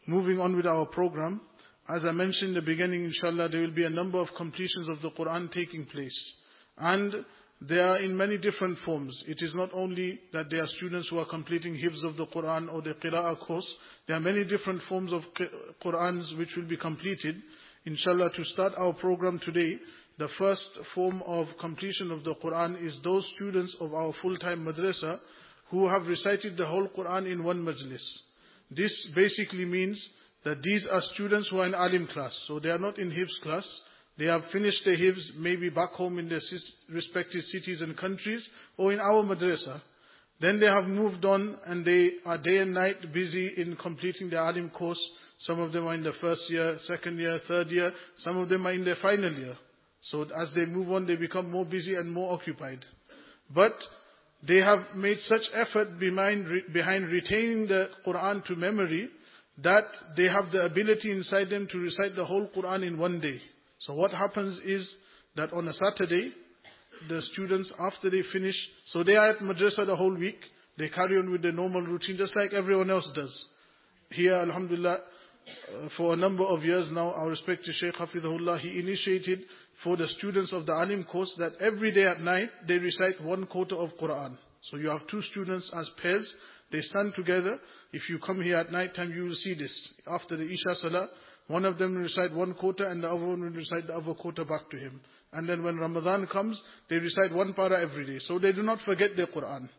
Moving on with our program, as I mentioned in the beginning, inshallah, there will be a number of completions of the Quran taking place. And they are in many different forms. It is not only that there are students who are completing hifz of the Quran or the Qira'ah course. There are many different forms of Qurans which will be completed. Inshallah, to start our program today, the first form of completion of the Quran is those students of our full-time madrasa who have recited the whole Quran in one majlis. This basically means that these are students who are in alim class. So they are not in hifz class. They have finished their hifz maybe back home in their respective cities and countries or in our madrasa. Then they have moved on and they are day and night busy in completing their alim course. Some of them are in the first year, second year, third year. Some of them are in their final year. So as they move on, they become more busy and more occupied. But they have made such effort behind retaining the Quran to memory that they have the ability inside them to recite the whole Quran in one day. So what happens is that on a Saturday, the students, after they finish, so they are at madrasa the whole week, they carry on with their normal routine just like everyone else does. Here, alhamdulillah, for a number of years now, our respected Shaykh Hafidhullah, he initiated for the students of the Alim course that every day at night, they recite 1/4 of Quran. So you have two students as pairs, they stand together. If you come here at night time, you will see this. After the Isha Salah, one of them will recite 1/4 and the other one will recite the other quarter back to him. And then when Ramadan comes, they recite 1 para every day. So they do not forget their Quran.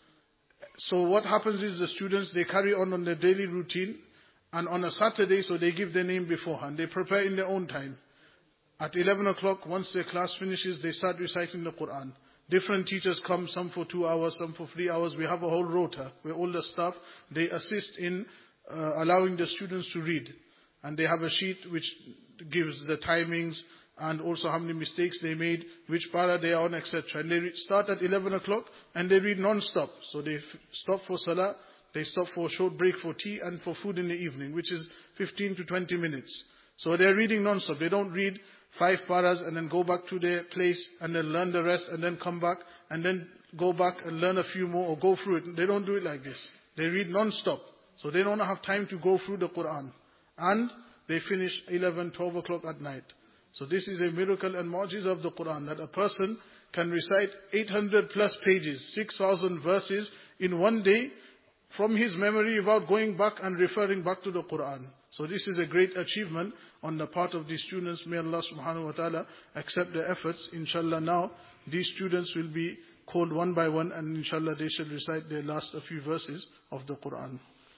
So what happens is the students, they carry on their daily routine. And on a Saturday, so they give their name beforehand. They prepare in their own time. At 11 o'clock, once their class finishes, they start reciting the Quran. Different teachers come, some for 2 hours, some for 3 hours. We have a whole rota where all the staff, they assist in allowing the students to read. And they have a sheet which gives the timings and also how many mistakes they made, which para they are on, etc. And they start at 11 o'clock and they read non-stop. So they stop for salah, they stop for a short break for tea and for food in the evening, which is 15 to 20 minutes. So they're reading non-stop. They don't read 5 paras and then go back to their place and then learn the rest and then come back and then go back and learn a few more or go through it. They don't do it like this. They read non-stop. So they don't have time to go through the Quran. And they finish 11, 12 o'clock at night. So this is a miracle and mu'jiz of the Quran, that a person can recite 800 plus pages, 6,000 verses in one day from his memory without going back and referring back to the Quran. So this is a great achievement on the part of these students. May Allah subhanahu wa ta'ala accept their efforts. Inshallah, now these students will be called one by one and inshallah they shall recite their last few verses of the Quran.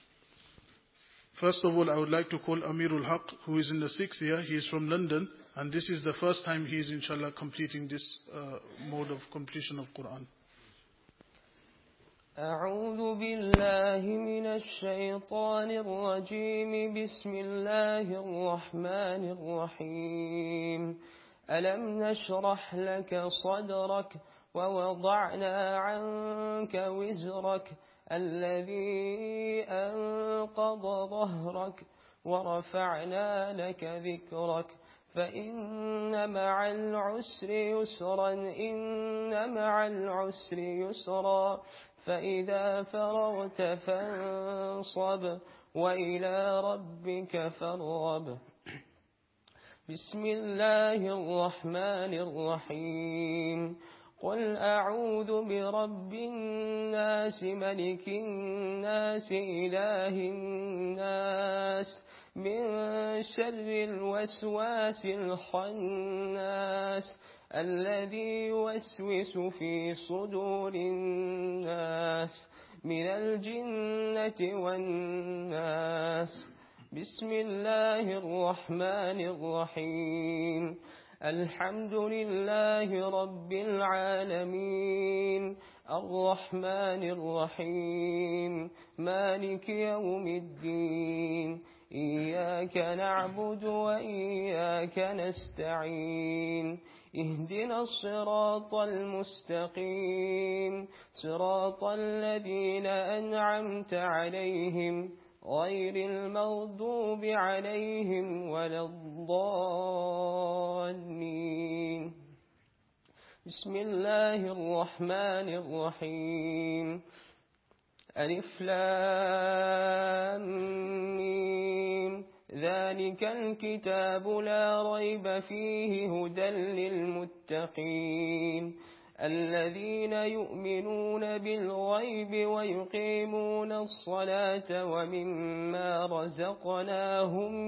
First of all, I would like to call Amirul Haq, who is in the 6th year. He is from London, and this is the first time he is inshallah completing this mode of completion of Quran. أعوذ بالله من الشيطان الرجيم بسم الله الرحمن الرحيم ألم نشرح لك صدرك ووضعنا عنك وزرك الذي أنقض ظهرك ورفعنا لك ذكرك فإن مع العسر يسرا إن مع العسر يسرا فإذا فرغت فانصب وإلى ربك فارغب بسم الله الرحمن الرحيم قل أعوذ برب الناس ملك الناس إله الناس من شر الوسواس الخناس الذي يوسوس في صدور الناس من الجنة والناس بسم الله الرحمن الرحيم الحمد لله رب العالمين الرحمن الرحيم مالك يوم الدين إياك نعبد وإياك نستعين اهدنا الصراط المستقيم صراط الذين أنعمت عليهم غير المغضوب عليهم ولا الضالين بسم الله الرحمن الرحيم ألف لام ميم ذلك الكتاب لا ريب فيه هدى للمتقين الذين يؤمنون بالغيب ويقيمون الصلاة ومما رزقناهم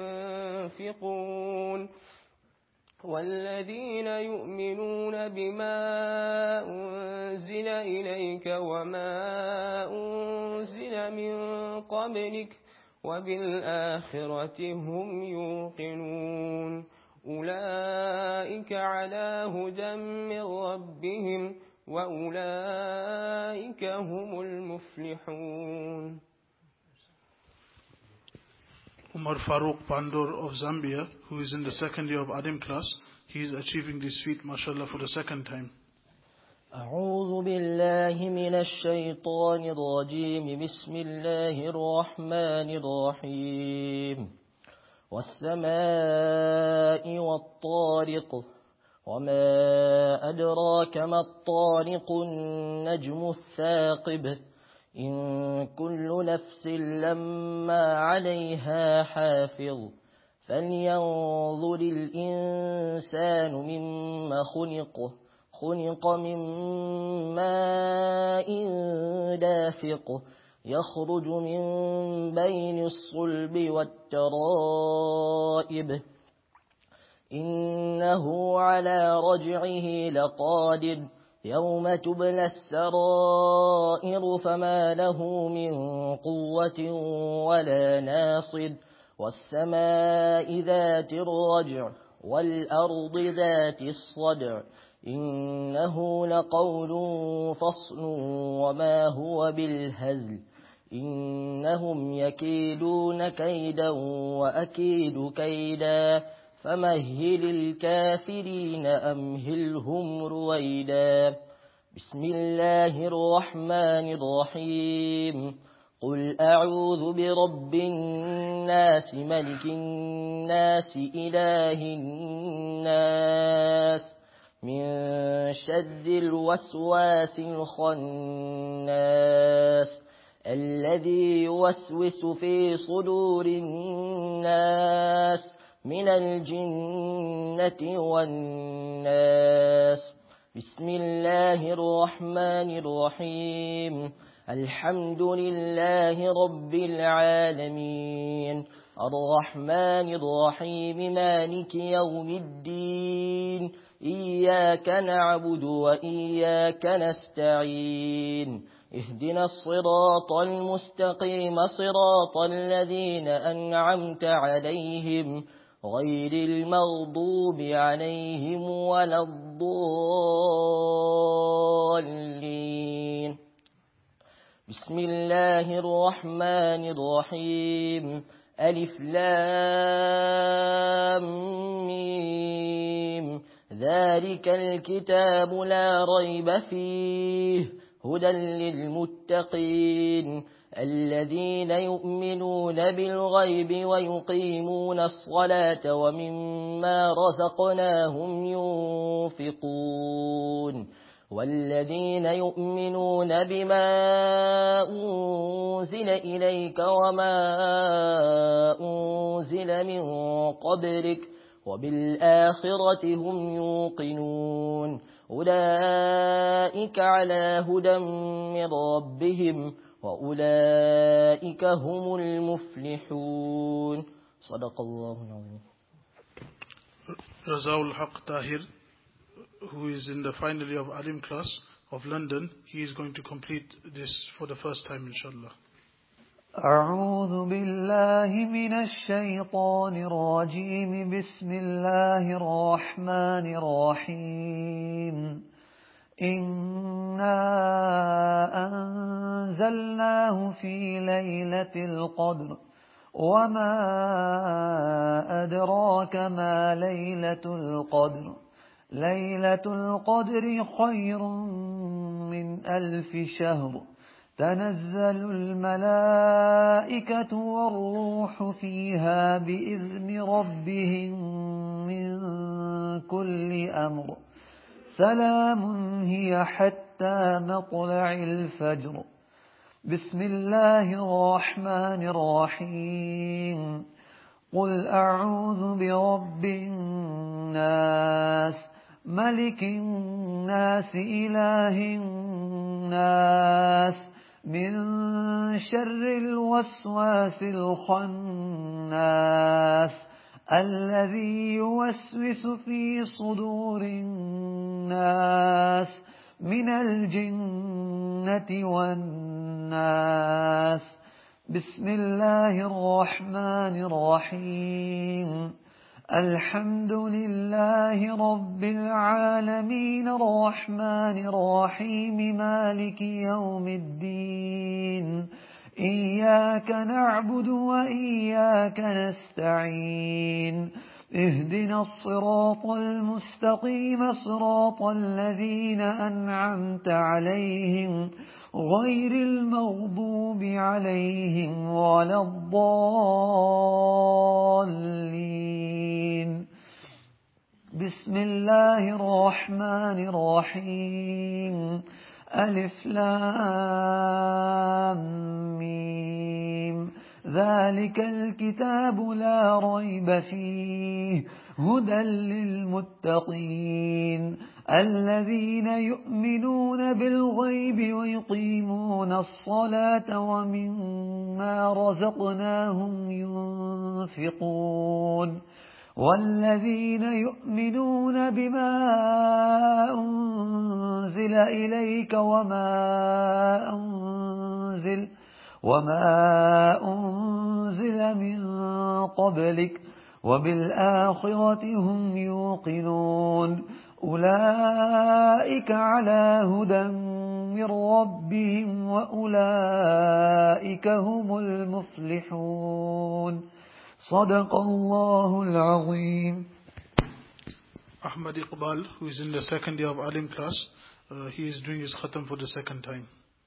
ينفقون والذين يؤمنون بما أنزل إليك وما أنزل من قبلك وبالآخرة هم يوقنون أولئك على هدى من ربهم وأولئك هم المفلحون. Umar Farooq Pandur of Zambia, who is in the second year of Adim class, he is achieving this feat, mashallah, for the second time. أعوذ بالله من الشيطان الرجيم بسم الله الرحمن الرحيم والسماء والطارق وما أدراك ما الطارق النجم الثاقب إن كل نفس لما عليها حافظ فلينظر الإنسان مما خلق من ماء دافق يخرج من بين الصلب والترائب إنه على رجعه لقادر يوم تبلى السرائر فما له من قوة ولا ناصر والسماء ذات الرجع والأرض ذات الصدع إنه لقول فصل وما هو بالهزل إنهم يكيدون كيدا وأكيد كيدا فمهل الكافرين أمهلهم رويدا بسم الله الرحمن الرحيم قل أعوذ برب الناس ملك الناس إله الناس من شر الوسواس الخناس الذي يوسوس في صدور الناس من الجنة والناس بسم الله الرحمن الرحيم الحمد لله رب العالمين الرحمن الرحيم مالك يوم الدين إياك نعبد وإياك نستعين اهدنا الصراط المستقيم صراط الذين أنعمت عليهم غير المغضوب عليهم ولا الضالين بسم الله الرحمن الرحيم ألف لام ميم ذلك الكتاب لا ريب فيه هدى للمتقين الذين يؤمنون بالغيب ويقيمون الصلاة ومما رزقناهم ينفقون والذين يؤمنون بما أنزل إليك وما أنزل من قبلك وبالآخرة هم يوقنون أولئك على هدى من ربهم وأولئك هم المفلحون صدق الله العظيم. Razaul Haq Tahir, who is in the final year of Alim class of London, he is going to complete this for the first time, inshallah. أعوذ بالله من الشيطان الرجيم بسم الله الرحمن الرحيم إنا أنزلناه في ليلة القدر وما أدراك ما ليلة القدر ليلة القدر خير من 1000 شهر تنزل الملائكة والروح فيها بإذن ربهم من كل أمر سلام هي حتى مطلع الفجر بسم الله الرحمن الرحيم قل أعوذ برب الناس ملك الناس إله الناس من شر الوسواس الخناس الذي يوسوس في صدور الناس من الجنة والناس. بسم الله الرحمن الرحيم. الحمد لله رب العالمين الرحمن الرحيم مالك يوم الدين إياك نعبد وإياك نستعين اهدنا الصراط المستقيم صراط الذين أنعمت عليهم غير المغضوب عليهم ولا الضالين. بسم الله الرحمن الرحيم. ألف لام ميم. ذلك الكتاب لا ريب فيه هدى للمتقين الذين يؤمنون بالغيب ويقيمون الصلاة ومما رزقناهم ينفقون والذين يؤمنون بما أنزل إليك وما أنزل من قبلك وبالآخرة هم يوقنون أولئك على هدى من ربهم وأولئك هم المفلحون. صدق الله العظيم. Ahmad Iqbal, who is in the second year of Alim class, he is doing his khatam for the second time.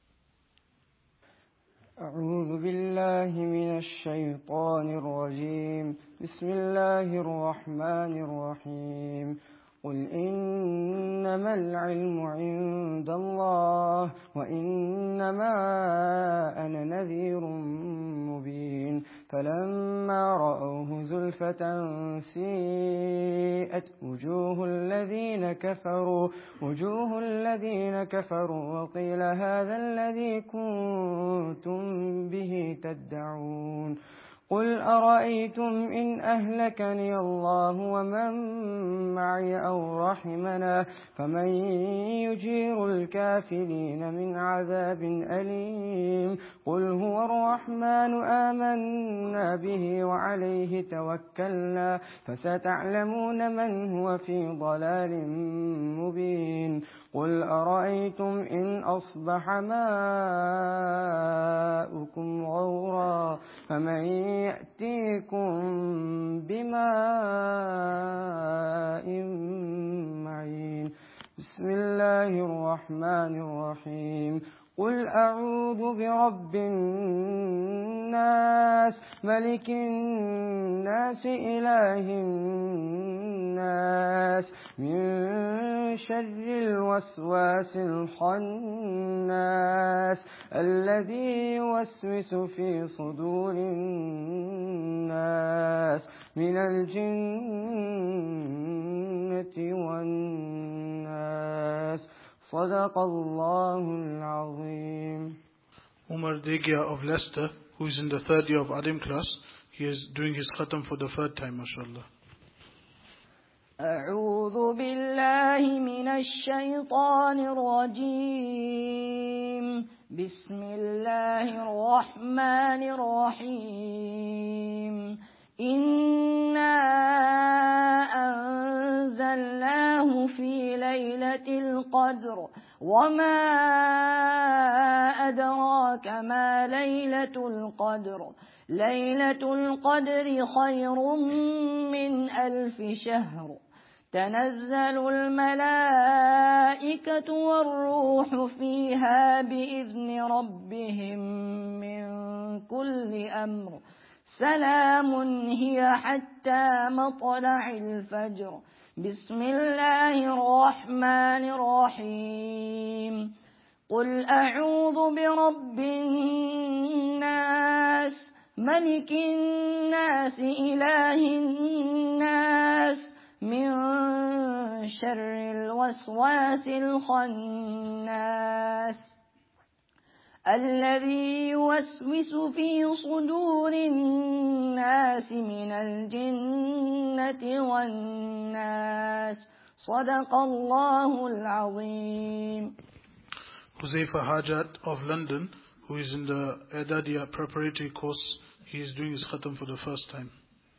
أعوذ بالله من الشيطان الرجيم. بسم الله الرحمن الرحيم. قل إنما العلم عند الله وإنما أنا نذير مبين. فلما رأوه زلفة سيئت وجوه الذين كفروا وقيل هذا الذي كنتم به تدعون. قل أرأيتم إن أهلكني الله ومن معي أو رحمنا فمن يجير الكافرين من عذاب أليم. قل هو الرحمن آمنا به وعليه توكلنا فستعلمون من هو في ضلال مبين. قل أرأيتم إن أصبح ماؤكم غورا فمن يأتيكم بماء معين. بسم الله الرحمن الرحيم. قل أعوذ برب الناس ملك الناس إله الناس من شر الوسواس الخناس الذي يوسوس في صدور الناس من الجنة والناس. صدق الله العظيم. Umar Degia of Leicester, who is in the third year of Alim class, he is doing his khatam for the third time, mashallah. أعوذ بالله من الشيطان الرجيم. بسم الله الرحمن الرحيم. إنا أنزلناه في ليلة القدر وما أدراك ما ليلة القدر. ليلة القدر خير من 1000 شهر. تنزل الملائكة والروح فيها بإذن ربهم من كل أمر. سلام هي حتى مطلع الفجر. بسم الله الرحمن الرحيم. قل أعوذ برب الناس ملك الناس إله الناس من شر الوسواس الخناس الذي يوسوس في صدور الناس من الجنة والناس صدق الله العظيم. Huzaifa Hajat of London, who is in the Edadiya preparatory course, he is doing his khatam for the first time.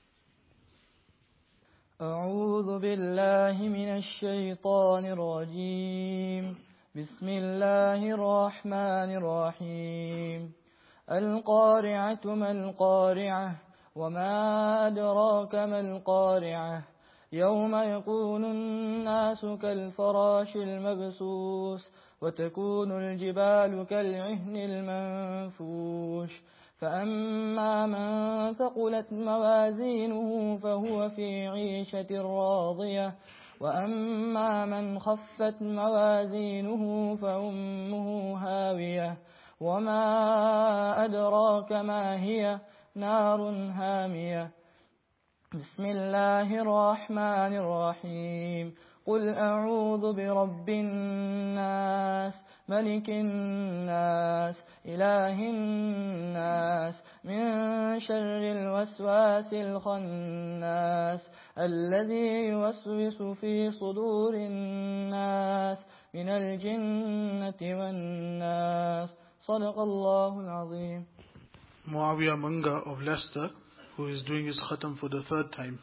أعوذ بالله من الشيطان الرجيم. بسم الله الرحمن الرحيم. القارعة ما القارعة وما أدراك ما القارعة يوم يكون الناس كالفراش المبثوث وتكون الجبال كالعهن المنفوش فأما من ثقلت موازينه فهو في عيشة راضية وأما من خفت موازينه فأمه هاوية وما أدراك ما هي نار هامية. بسم الله الرحمن الرحيم. قل أعوذ برب الناس ملك الناس إله الناس من شر الوسواس الخناس الذي يوسوس في صدور الناس من الجنة والناس صدق الله العظيم. Muawiyah Manga of Leicester, who is doing his khatam for the third time.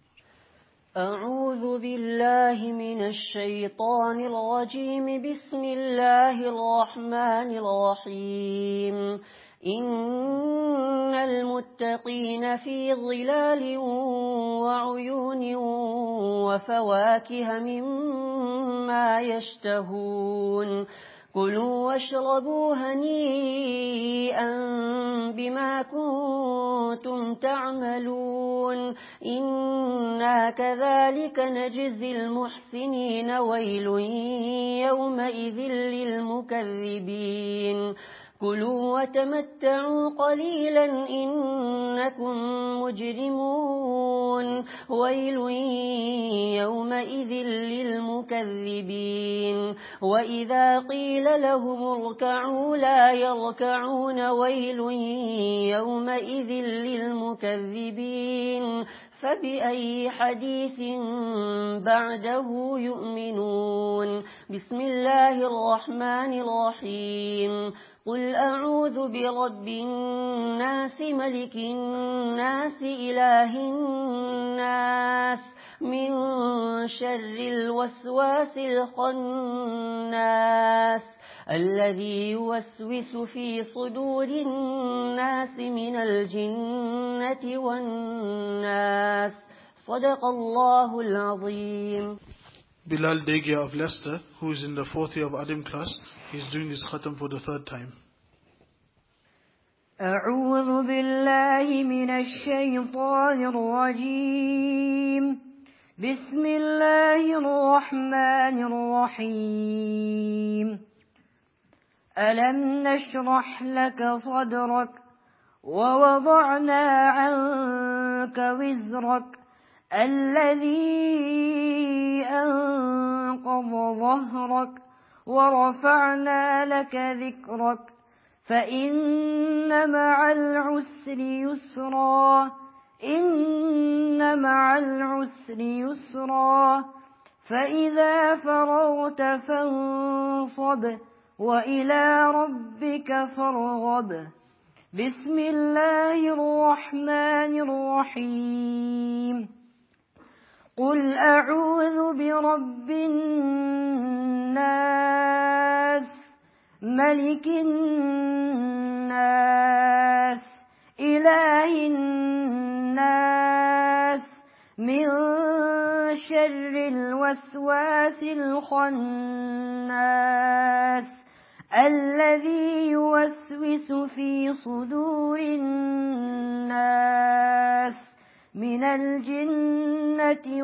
أعوذ بالله من الشيطان الرجيم. بسم الله الرحمن الرحيم. إن المتقين في ظلال وعيون وفواكه مما يشتهون كلوا واشربوا هنيئا بما كنتم تعملون إنا كذلك نجزي المحسنين ويل يومئذ للمكذبين كلوا وتمتعوا قليلا إنكم مجرمون ويل يومئذ للمكذبين وإذا قيل لهم اركعوا لا يركعون ويل يومئذ للمكذبين فبأي حديث بعده يؤمنون. بسم الله الرحمن الرحيم. قل أعوذ برب الناس ملك الناس إله الناس من شر الوسواس الخناس الذي يوسوس في صدور الناس من الجنة والناس صدق الله العظيم. Bilal Degia of Leicester, who is in the fourth year of Adim class, he is doing his khatam for the third time. أعوذ بالله من الشيطان الرجيم. بسم الله الرحمن الرحيم. ألم نشرح لك صدرك ووضعنا عنك وزرك الذي أنقض ظهرك ورفعنا لك ذكرك فإن مع العسر يسرا إن مع العسر يسرا فإذا فرغت فانصب وإلى ربك فارغب. بسم الله الرحمن الرحيم. قل أعوذ برب الناس ملك الناس إله الناس من شر الوسواس الخناس الذي يوسوس في صدور الناس من الجنة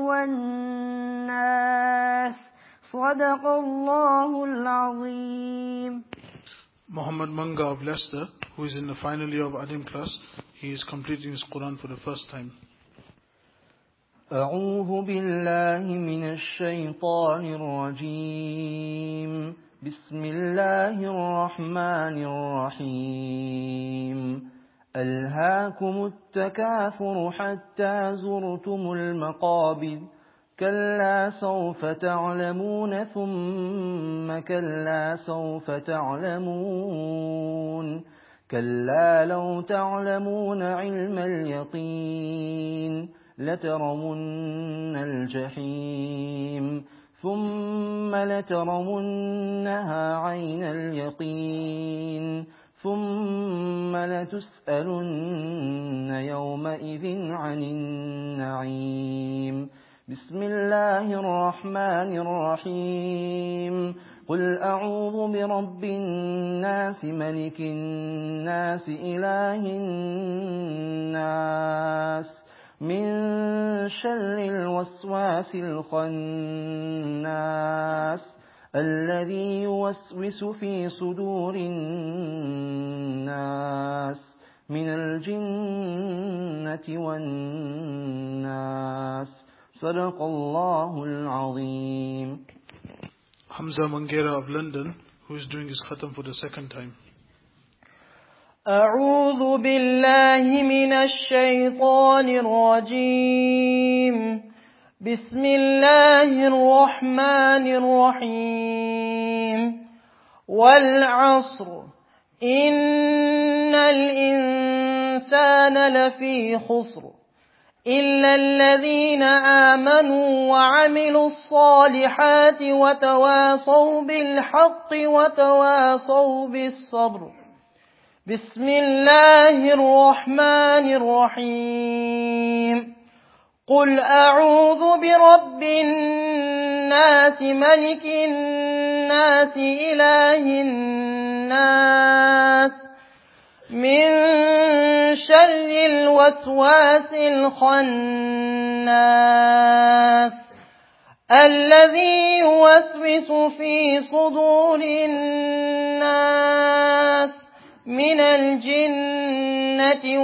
والناس صدق الله العظيم. Muhammad Manga of Leicester, who is in the final year of Adim class, he is completing his Quran for the first time. أعوذ بالله من الشيطان الرجيم بسم الله الرحمن الرحيم ألهاكم التكاثر حتى زرتم المقابر كلا سوف تعلمون ثم كلا سوف تعلمون كلا لو تعلمون علم اليقين لترون الجحيم ثم لترونها عين اليقين ثم لتسألن يومئذ عن النعيم بسم الله الرحمن الرحيم قل أعوذ برب الناس ملك الناس إله الناس من شر الوسواس الخناس الذي يوسوس في صدور الناس من الجنة والناس صدق الله العظيم. Hamza Mangera of London, who is doing his khatam for the second time. أعوذ بالله من الشيطان الرجيم بسم الله الرحمن الرحيم والعصر إن الإنسان لفي خسر إلا الذين آمنوا وعملوا الصالحات وتواصوا بالحق وتواصوا بالصبر. بسم الله الرحمن الرحيم قل أعوذ برب الناس ملك الناس إله الناس من شر الوسواس الخناس الذي يوسوس في صدور الناس من الجنة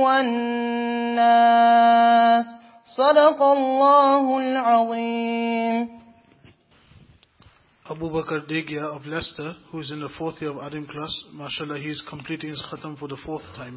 والناس صدق الله العظيم. Abu Bakr Degia of Leicester, who is in the 4th year of Adim class, mashallah, he is completing his khatam for the 4th time.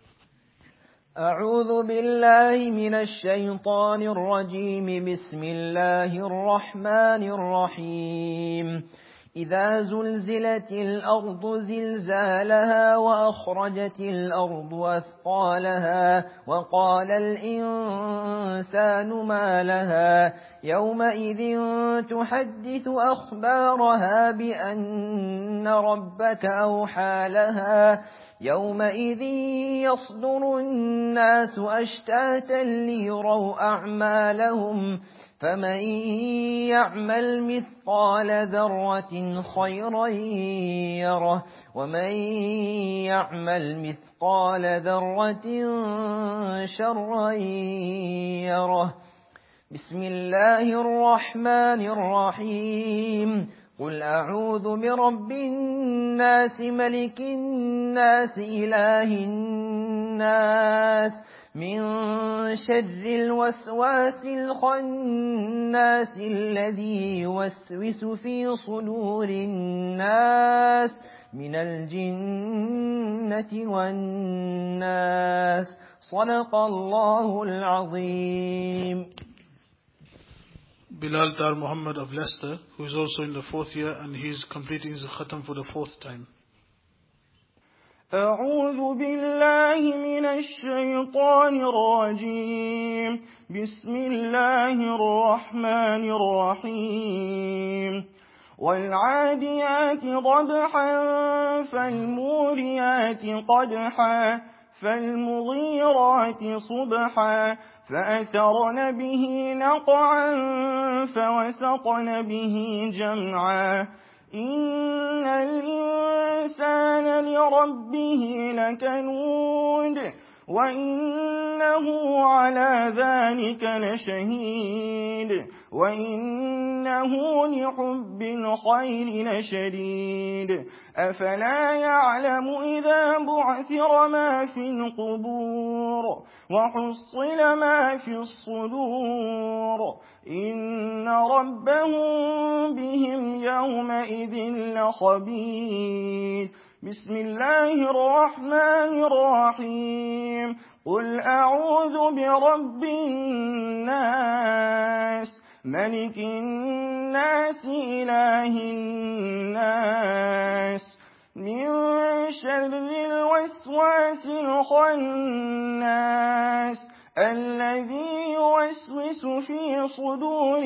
أعوذ بالله من الشيطان الرجيم بسم الله الرحمن الرحيم إذا زلزلت الأرض زلزالها وأخرجت الأرض أثقالها وقال الإنسان ما لها يومئذ تحدث أخبارها بأن ربك أوحى لها يومئذ يصدر الناس أشتاتا ليروا أعمالهم فمن يعمل مثقال ذرة خيرا يره ومن يعمل مثقال ذرة شرا يره. بسم الله الرحمن الرحيم قل أعوذ برب الناس ملك الناس إله الناس من شر الوسواس الخناس الذي يوسوس في صدور الناس من الجنة والناس صدق الله العظيم. Bilal Dar Muhammad of Leicester, who is also in the 4th year, and he is completing his khatam for the 4th time. أعوذ بالله من الشيطان الرجيم بسم الله الرحمن الرحيم والعاديات ضبحا فالموريات قدحا فالمغيرات صبحا فأثرن به نقعا فوسطن به جمعا إن الإنسان لربه لكنود وإنه على ذلك لشهيد وإنه لحب الخير لشديد أفلا يعلم إذا بعثر ما في القبور وحصل ما في الصدور إن ربهم بهم يومئذ لخبير بسم الله الرحمن الرحيم قل أعوذ برب الناس ملك الناس إله الناس من شر الوسواس الخناس الذي يوسوس في صدور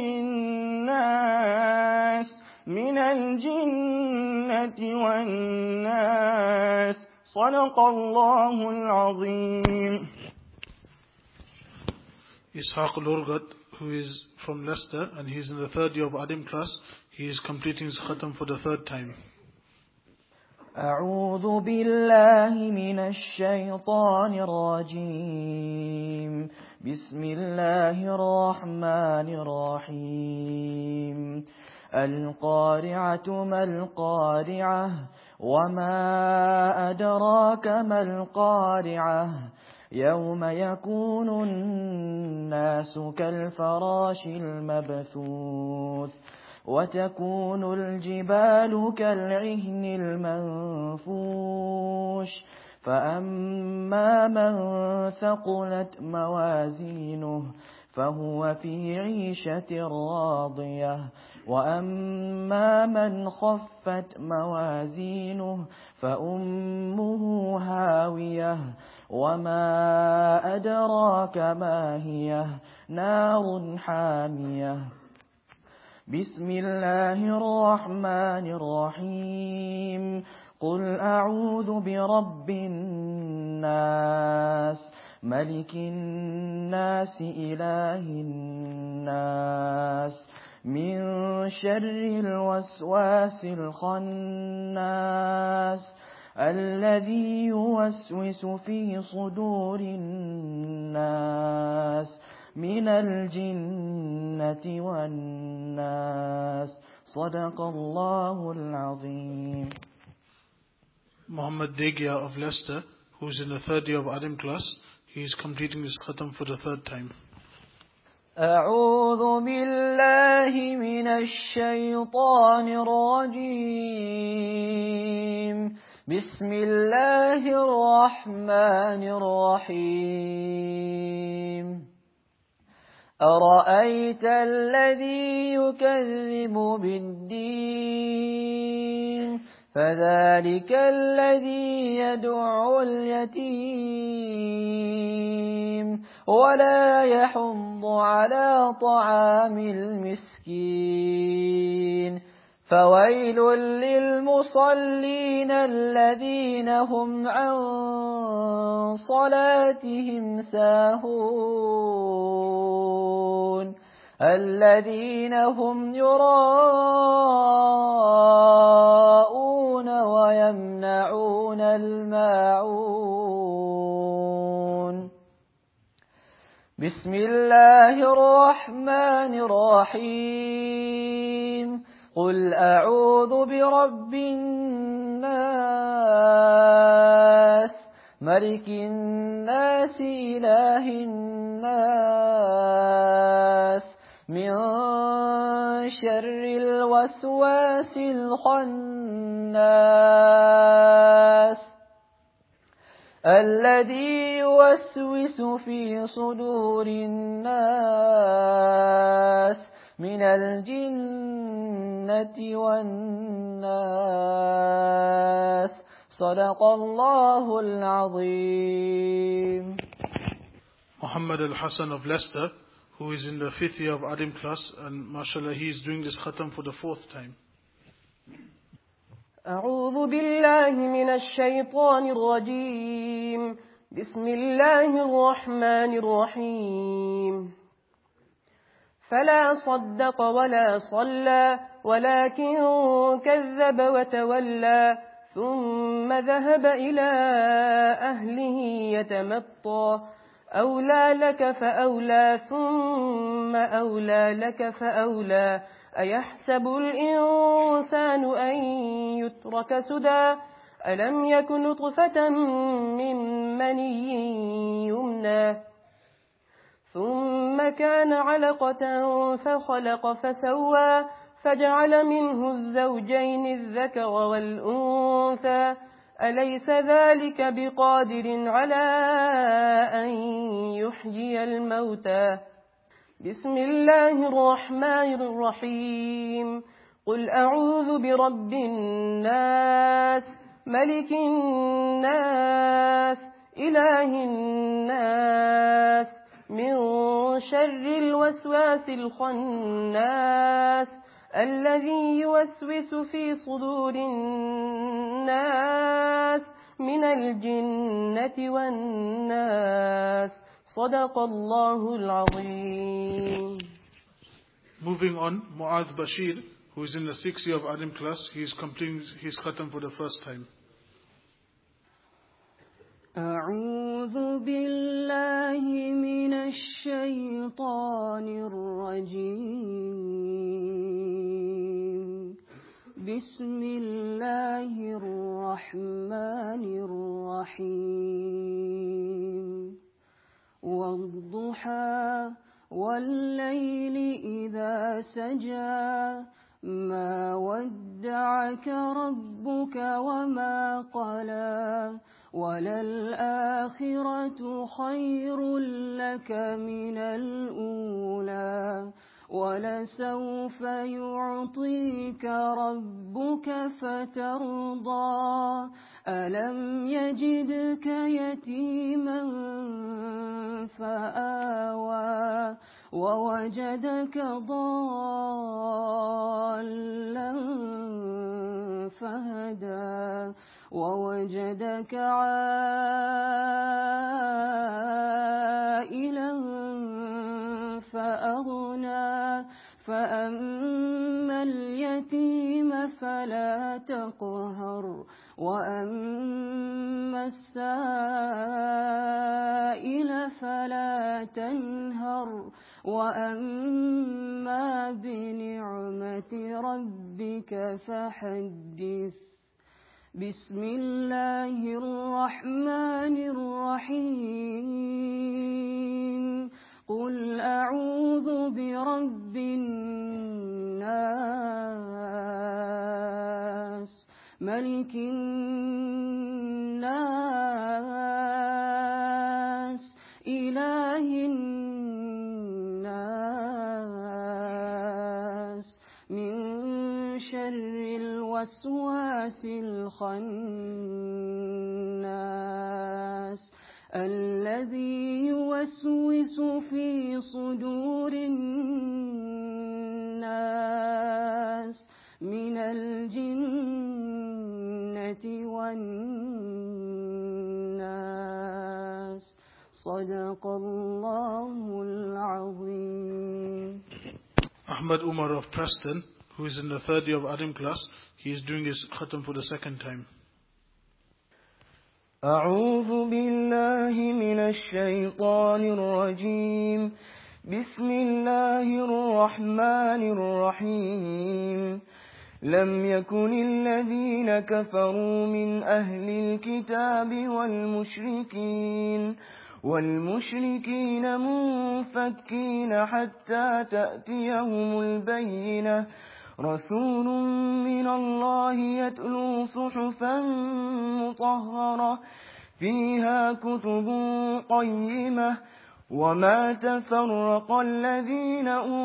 الناس من الجنة والناس صدق الله العظيم. Ishaq Lurgat, who is from Leicester and he is in the third year of Adim class, he is completing his khatam for the third time. أعوذ بالله من الشيطان الرجيم بسم الله الرحمن الرحيم القارعة ما القارعة وما أدراك ما القارعة يوم يكون الناس كالفراش المبثوث وتكون الجبال كالعهن المنفوش فأما من ثقلت موازينه فهو في عيشة راضية وأما من خفت موازينه فأمه هاوية وما أدراك ما هي نار حامية بسم الله الرحمن الرحيم قل أعوذ برب الناس ملك الناس إله الناس من شر الوسواس الخناس الذي يوسوس في صدور الناس من الجنة والناس صدق الله العظيم. Muhammad Degia of Leicester, who is in the third year of Adim class, he is completing his khatam for the third time. أعوذ بالله من الشيطان الرجيم بسم الله الرحمن الرحيم أرأيت الذي يكذب بالدين فذلك الذي يدعو اليتيم ولا يحض على طعام المسكين فويل للمصلين الذين هم عن صلاتهم ساهون الذين هم يراءون ويمنعون الماعون بسم الله الرحمن الرحيم قل أعوذ برب الناس ملك الناس إله الناس من شر الوسواس الخناس الذي يوسوس في صدور الناس من الجنة والناس صدق الله العظيم. Muhammad Al-Hassan of Leicester, who is in the fifth year of Adim class, and mashallah he is doing this khatam for the fourth time. أعوذ بالله من الشيطان الرجيم بسم الله الرحمن الرحيم فلا صدق ولا صلى ولكن كذب وتولى ثم ذهب إلى أهله يتمطى أولى لك فأولى ثم أولى لك فأولى أيحسب الإنسان أن يترك سدى ألم يكن نطفة من مني يمنى ثم كان علقة فخلق فسوى فجعل منه الزوجين الذكر والأنثى أليس ذلك بقادر على أن يحيي الموتى بسم الله الرحمن الرحيم قل أعوذ برب الناس ملك الناس إله الناس من شر الوسواس الخناس الذي يوسوس في صدور الناس من الجنة والناس صدق الله العظيم. Moving on, Mu'adh Bashir, who is in the 6th year of Adim class, he is completing his khatam for the first time. أعوذ بالله من الشيطان الرجيم بسم الله الرحمن الرحيم والضحى والليل إذا سجى ما ودعك ربك وما قلى وللآخرة خير لك من الأولى ولسوف يعطيك ربك فترضى ألم يجدك يتيما فآوى ووجدك ضالا فهدى ووجدك عائلا فأغنى فأما اليتيم فلا تقهر وأما السائل فلا تنهر وأما بنعمة ربك فحدث بسم الله الرحمن الرحيم قل أعوذ برب الناس ملك الناس إله الناس من شر الوسواس الخناس الذي يوسوس في صدور الناس من الجنة والناس صدق الله العظيم. Ahmad Umar of Preston, who is in the 3rd year of Adim class, he is doing his khatam for the 2nd time. أعوذ بالله من الشيطان الرجيم بسم الله الرحمن الرحيم لم يكن الذين كفروا من أهل الكتاب والمشركين منفكين حتى تأتيهم البينة رسول من الله يتلو صحفا مطهرة فيها كتب قيمة وما تفرق الذين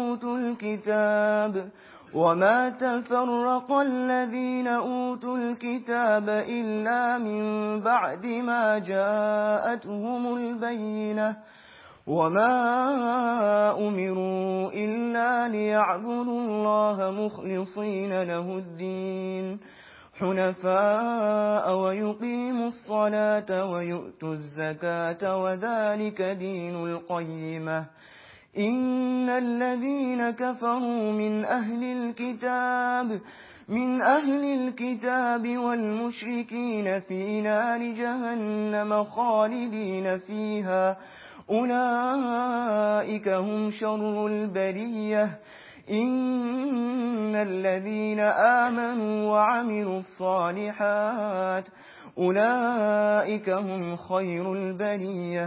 أوتوا الكتاب إلا من بعد ما جاءتهم البينة وما أمروا إلا ليعبدوا الله مخلصين له الدين حنفاء ويقيموا الصلاة ويؤتوا الزكاة وذلك دين القيمة إن الذين كفروا من أهل الكتاب والمشركين في نار جهنم خالدين فيها أولئك هم شر البرية إن الذين آمنوا وعملوا الصالحات أولئك هم خير البرية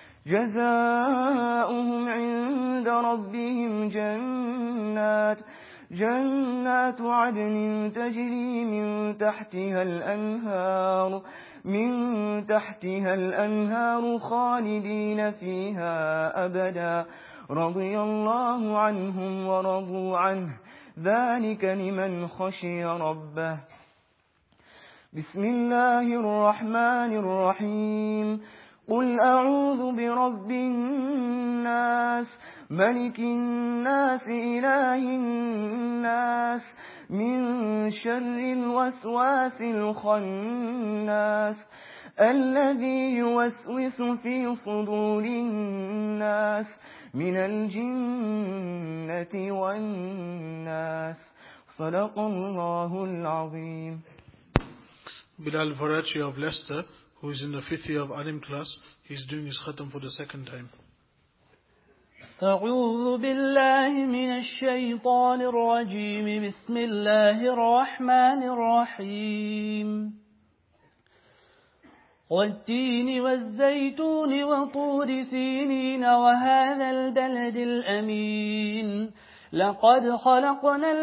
جزاؤهم عند ربهم جنات عدن تجري من تحتها الأنهار خالدين فيها أبدا رضي الله عنهم ورضوا عنه ذلك لمن خشي ربه. بسم الله الرحمن الرحيم قل أعوذ برب الناس ملك الناس إله الناس من شر الوسواس الخناس الذي يوسوس في صدور الناس من الجنة والناس صدق الله العظيم. Bilal Varachi of Leicester, who is in the 5th year of Alim class, he is doing his khatam for the second time. أعوذ بالله من الشيطان الرجيم بسم الله الرحمن الرحيم والتين والزيتون وطور سينين وهذا البلد الأمين لقد خلقنا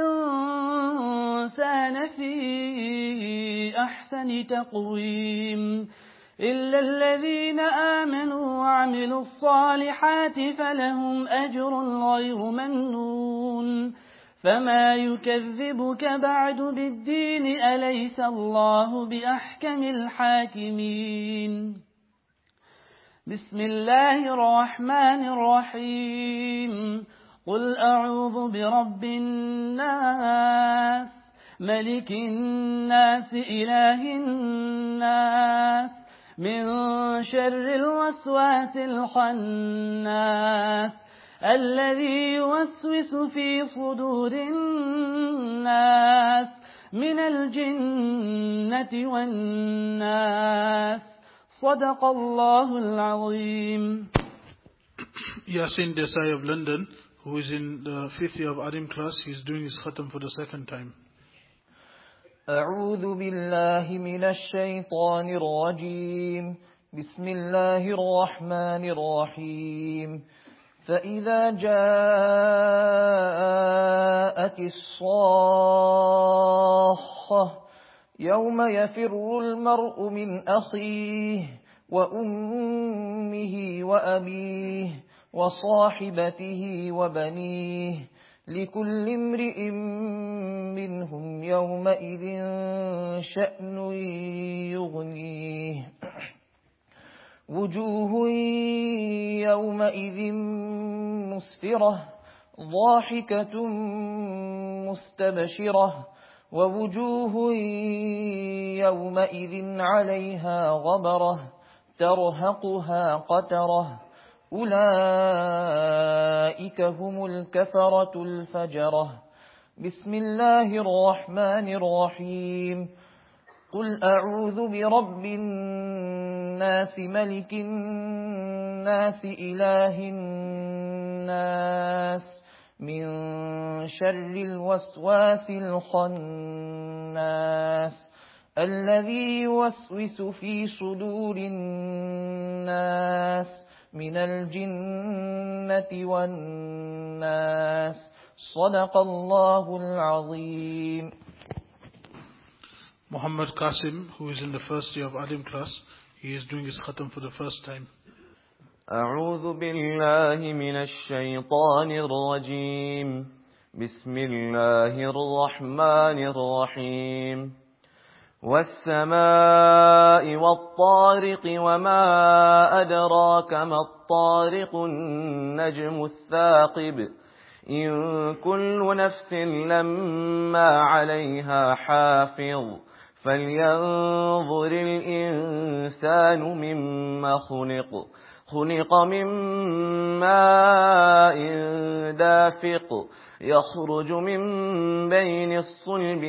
الإنسان في أحسن تقويم إلا الذين آمنوا وعملوا الصالحات فلهم أجر غير ممنون فما يكذبك بعد بالدين أليس الله بأحكم الحاكمين. بسم الله الرحمن الرحيم قل أعوذ برب الناس ملك الناس إله الناس من شر الوسواس الخناس الذي يوسوس في صدور الناس من الجنة والناس صدق الله العظيم. Yasin Desai of London, who is in the 5th year of Adim class, he is doing his khatam for the second time. أعوذ بالله من الشيطان الرجيم بسم الله الرحمن الرحيم فإذا جاءت الصاخة يوم يفر المرء من أخيه وأمه وأبيه وصاحبته وبنيه لكل امرئ منهم يومئذ شأن يغنيه وجوه يومئذ مسفرة ضاحكة مستبشرة ووجوه يومئذ عليها غبرة ترهقها قترة أولئك هم الكفرة الفجرة. بسم الله الرحمن الرحيم قل أعوذ برب الناس ملك الناس إله الناس من شر الوسواس الخناس الذي يوسوس في صدور الناس من الجنة والناس صدق الله العظيم. Muhammad Qasim, who is in the 1st year of Adim class, he is doing his khatam for the first time. أعوذ بالله من الشيطان الرجيم بسم الله الرحمن الرحيم والسماء والطارق وما أدراك ما الطارق النجم الثاقب إن كل نفس لما عليها حافظ فلينظر الإنسان مما خلق من ماء دافق يخرج من بين الصلب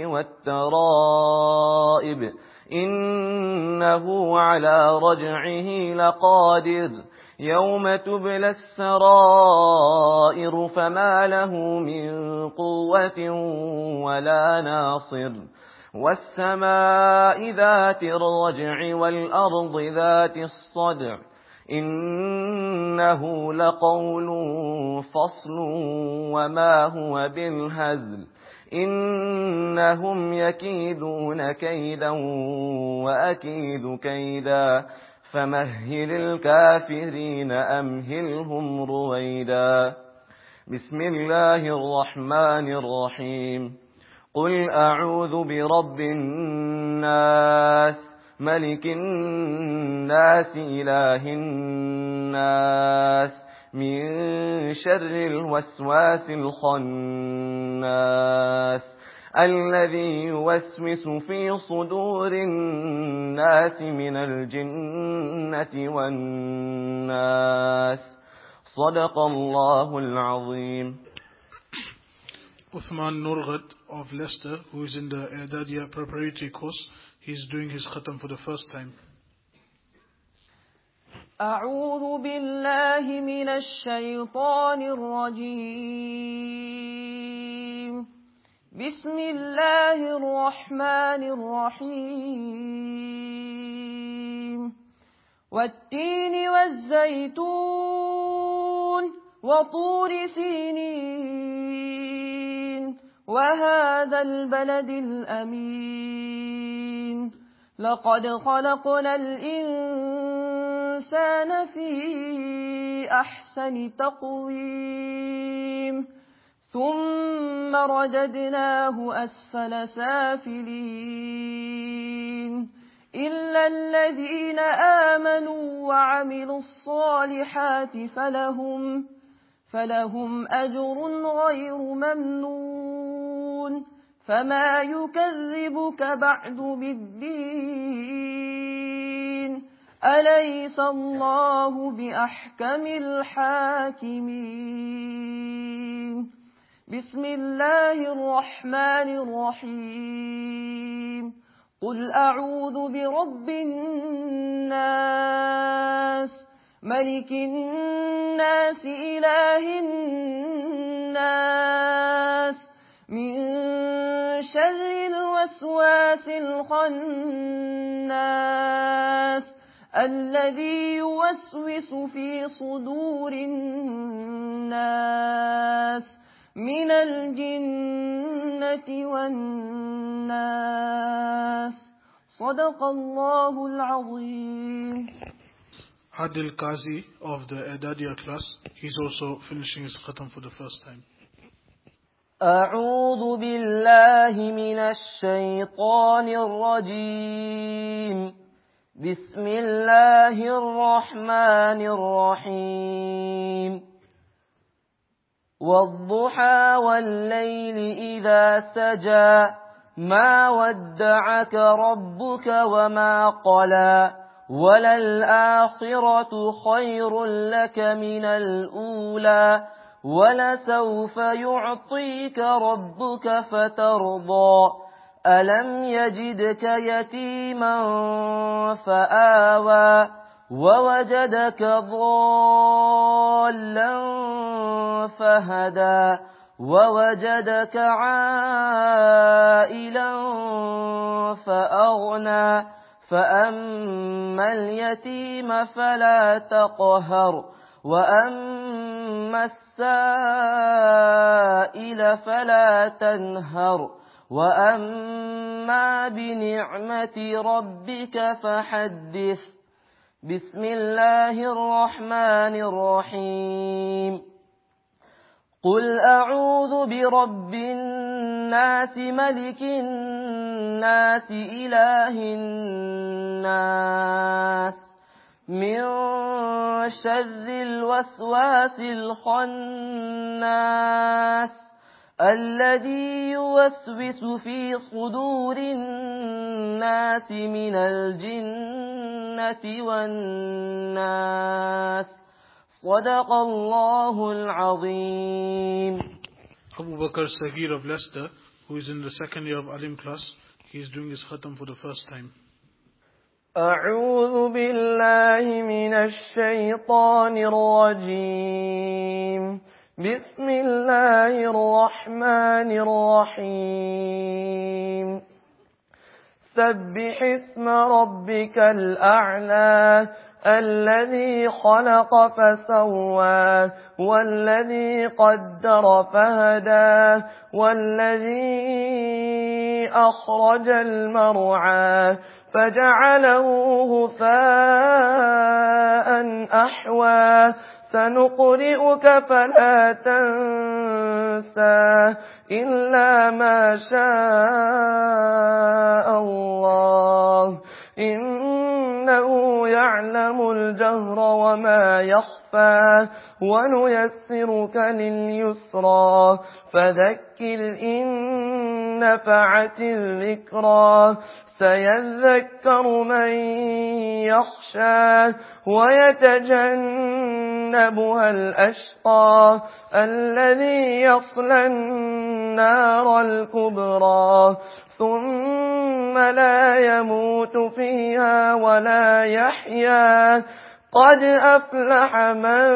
والترائب إنه على رجعه لقادر يوم تبلى السرائر فما له من قوة ولا ناصر والسماء ذات الرجع والأرض ذات الصدع إنه لقول فصل وما هو بالهزل إنهم يكيدون كيدا وأكيد كيدا فمهل الكافرين أمهلهم رويدا بسم الله الرحمن الرحيم قل أعوذ برب الناس ملك الناس إله الناس من شر الوسواس الخناس الذي يوسوس في صدور الناس من الجنة والناس صدق الله العظيم. Uthman Nurghat of Leicester, who is in the I'dadiyya preparatory course, he is doing his khatam for the first time. أعوذ بالله من الشيطان الرجيم. بسم الله الرحمن الرحيم. والتين والزيتون وطور سينين وهذا البلد الأمين لقد خلقنا الإنسان في أحسن تقويم ثم رددناه أسفل سافلين إلا الذين آمنوا وعملوا الصالحات فلهم أجر غير ممنون فما يكذبك بعد بالدين أليس الله بأحكم الحاكمين. بسم الله الرحمن الرحيم. قل أعوذ برب الناس ملك الناس إله الناس من شر الوسواس الخناس الذي يوسوس في صدور الناس من الجنة والناس صدق الله العظيم. Adil Qazi of the I'dadiyya class, he's also finishing his khatam for the first time. أعوذ بالله من الشيطان الرجيم. بسم الله الرحمن الرحيم. والضحى والليل إذا سجى ما ودعك ربك وما قلى وللآخرة خير لك من الأولى ولسوف يعطيك ربك فترضى ألم يجدك يتيما فآوى ووجدك ضالا فهدى ووجدك عائلا فأغنى فأما اليتيم فلا تقهر وأما السائل فلا تنهر وأما بنعمة ربك فحدث. بسم الله الرحمن الرحيم. قل أعوذ برب الناس ملك الناس إله الناس من شر الوسواس الخناس الذي يوسوس في صدور الناس من الجنة والناس صدق الله العظيم. Abu Bakr Sagir of Leicester, who is in the second year of Alim class, he is doing his khatam for the first time. أعوذ بالله من الشيطان الرجيم. بسم الله الرحمن الرحيم. سبح اسم ربك الأعلى الذي خلق فسوى والذي قدر فهدى والذي أخرج المرعى فجعله غثاء أحوى سنقرئك فلا تنسى إلا ما شاء الله إنه يعلم الجهر وما يخفى ونيسرك لليسرى فذكر إن نفعت الذكرى سيذكر من يخشى ويتجنبها الأشقى الذي يصلى النار الكبرى ثم لا يموت فيها ولا يحيا قد أفلح من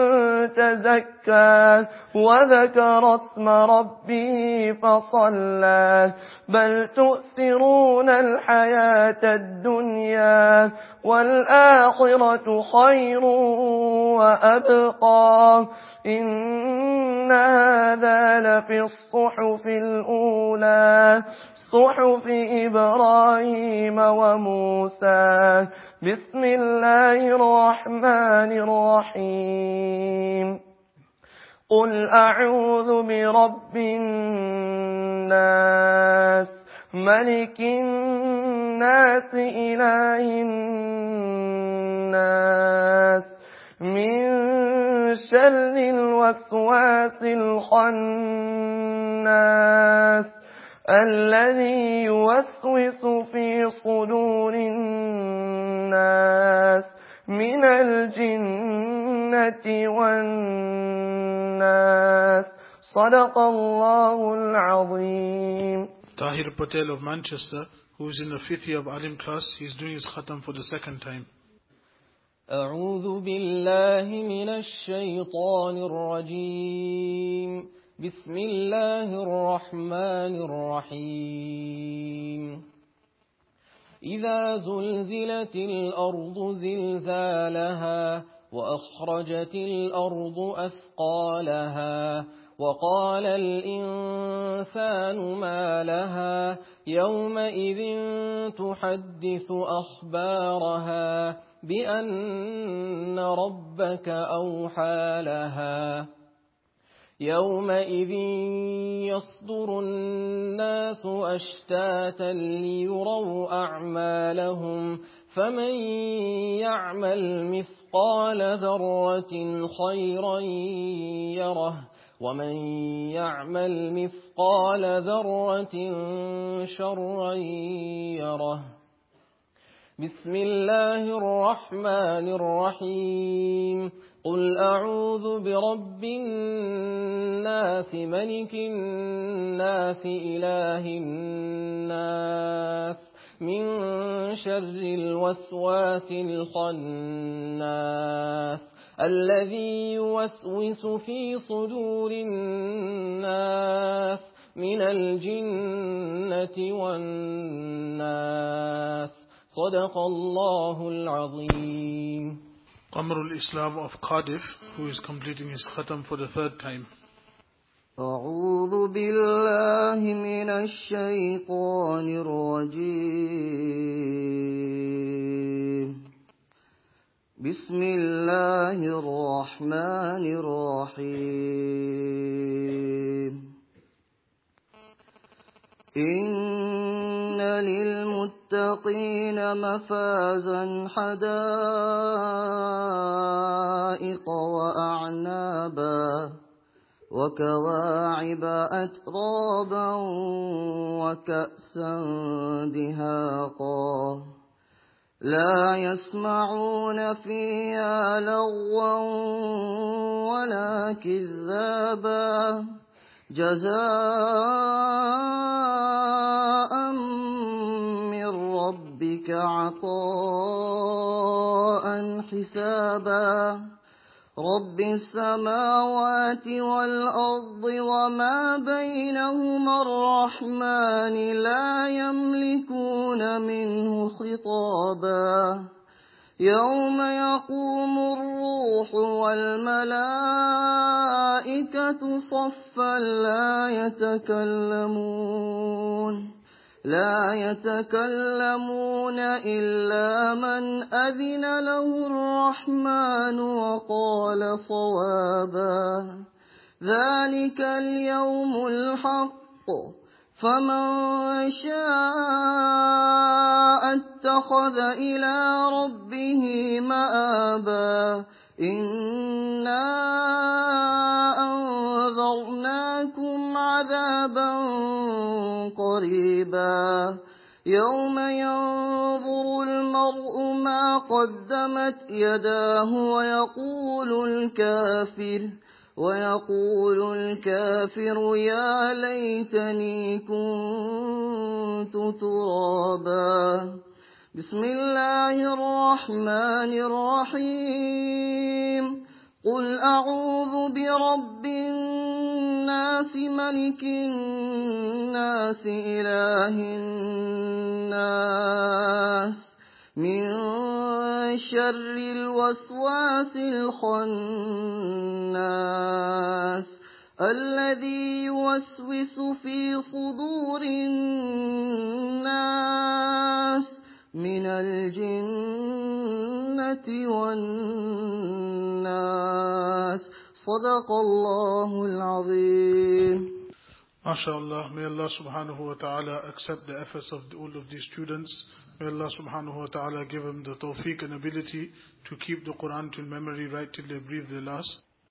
تزكى وذكر اسم ربه فصلى بل تؤثرون الحياة الدنيا والآخرة خير وأبقى إن هذا لفي الصحف الأولى صحف إبراهيم وموسى. بسم الله الرحمن الرحيم. قل أعوذ برب الناس ملك الناس إله الناس من شر الوسواس الخناس الذي يوسوس في صدور الناس من الجنة والناس. صدق الله العظيم. Tahir Patel of Manchester, who is in the 5th year of Alim class, he is doing his khatam for the second time. أعوذ بالله من الشيطان الرجيم. بسم الله الرحمن الرحيم. إذا زلزلت الأرض زلزالها وأخرجت الأرض أثقالها وقال الإنسان ما لها يومئذ تحدث أخبارها بأن ربك أوحى لها يومئذ يصدر الناس أشتاتا ليروا أعمالهم فمن يعمل مثقال ذرة خيرا يره ومن يعمل مثقال ذرة شرا يره. بسم الله الرحمن الرحيم. قل أعوذ برب الناس ملك الناس إله الناس من شر الوسواس الخناس الذي يوسوس في صدور الناس من الجنة والناس. صدق الله العظيم. Qamrul Islam of Cardiff, who is completing his khatam for the third time. أعوذ بالله من الشيطان الرجيم. بسم الله الرحمن الرحيم. إن للمتقين مفازا حدائق وأعنابا وكواعب أترابا وكأسا دهاقا لا يسمعون فيها لغوا ولا كذابا جزاء من ربك عطاء حسابا رب السماوات والأرض وما بينهما الرحمن لا يملكون منه خطابا يوم يقوم الروح والملائكة صفا لا يتكلمون إلا من أذن له الرحمن وقال صوابا ذلك اليوم الحق فمن شاء اتخذ إلى ربه مآبا إنا أنذرناكم عذابا قريبا يوم ينظر المرء ما قدمت يداه ويقول الكافر يا ليتني كنت ترابا بسم الله الرحمن الرحيم قل أعوذ برب الناس ملك الناس إله الناس من شر الوسواس الخناس الذي يوسوس في صدور الناس من الجنة والناس صدق الله العظيم. MashaAllah, may Allah subhanahu wa ta'ala accept the efforts of all of these students. May Allah subhanahu wa ta'ala give them the tawfiq and ability to keep the Quran till memory right till they breathe their last.